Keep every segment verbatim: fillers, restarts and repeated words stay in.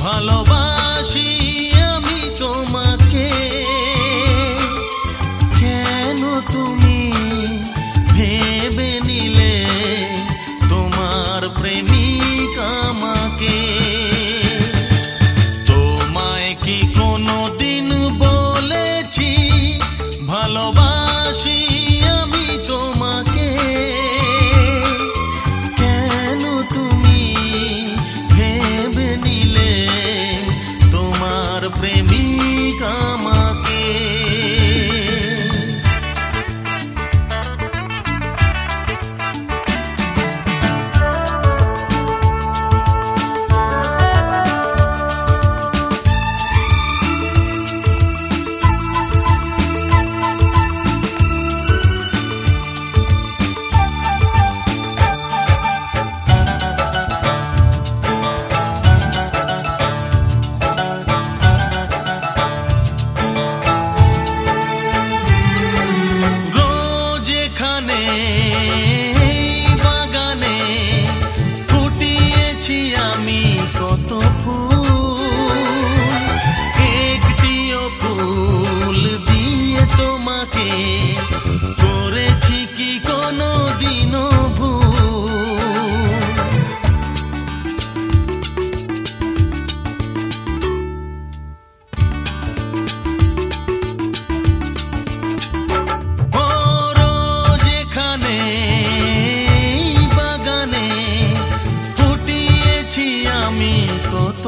ভালোবাসি আমি তোমাকে, কেন তুমি ভেবে নিলে তোমার প্রেমিক আমাকে? তোমায় কি কোনোদিন বলেছি ভালোবাসি আমি তোমাকে? কেন তুমি ভেবে নিলে তোমার প্রেমিক আমাকে? বাগানে ফুটিয়েছি আমি কত ফুল, একটিও ফুল দিয়ে তোমাকে করেছি কি কোনো দিনও ভুল? বাগানে ফুটিয়েছি আমি কত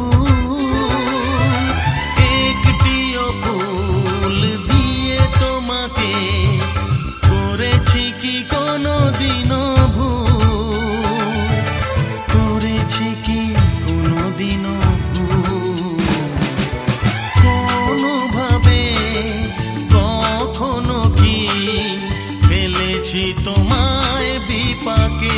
ফুল, একটিও ফুল দিয়ে তোমাকে করেছি কি কোনো দিনও ভুল? করেছি কি কোনো দিনও ভুল? কোনোভাবে কখনো কি ফেলেছি তোমায় বিপাকে?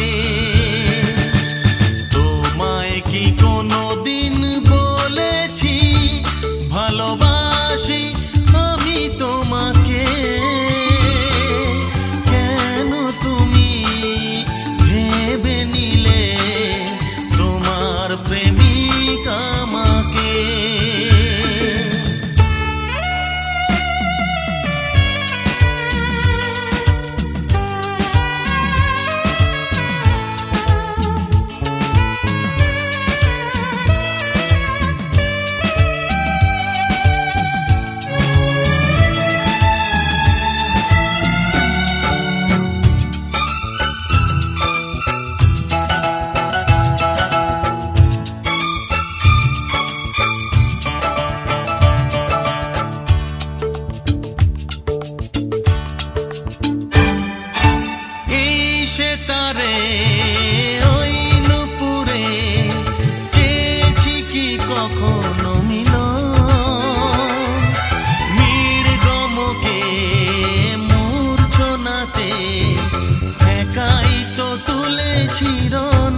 তোমায় কি কোনোদিন বলেছি ভালোবাসি আমি তোমাকে? কেন তুমি ভেবে নিলে তোমার প্রেমিক আমাকে? সেতারে ওই নুপুরে চেয়েছি কি কখনো মিলন, মৃগমকে মূর্ছনাতে একাই তো তুলেছি রণ।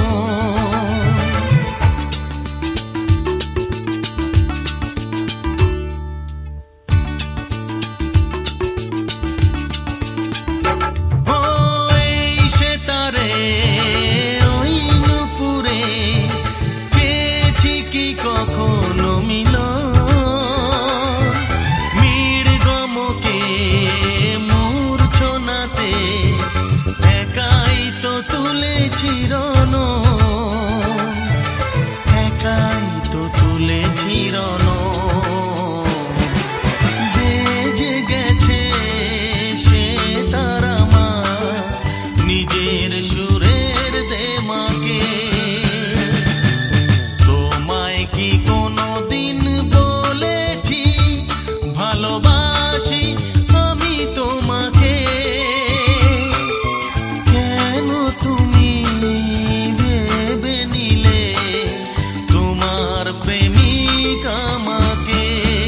ওই নুপুরে চেয়েছি কি কখনো মিলন, মৃগমকে মূর্ছনাতে একাই তো তুলেছি রণ, একাই তো তুলেছি রণ। বেজে গেছে সে তারা মা নিজের সুরের দেমাকে। তোমায় কি কোনোদিন বলেছি ভালোবাসি আমি তোমাকে? কেন তুমি ভেবে নিলে তোমার প্রেমিক আমাকে?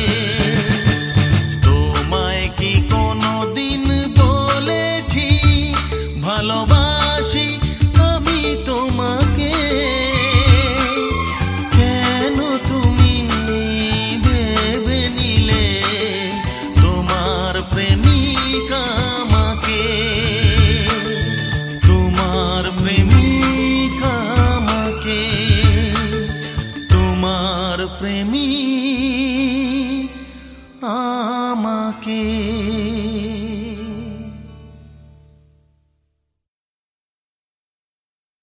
তোমায় কি কোনোদিন বলেছি ভালোবাসি আমি তোমাকে? কেন তুমি ভেবে নিলে তোমার প্রেমিক আমাকে? তোমার প্রেমিক আমাকে, তোমার প্রেমিক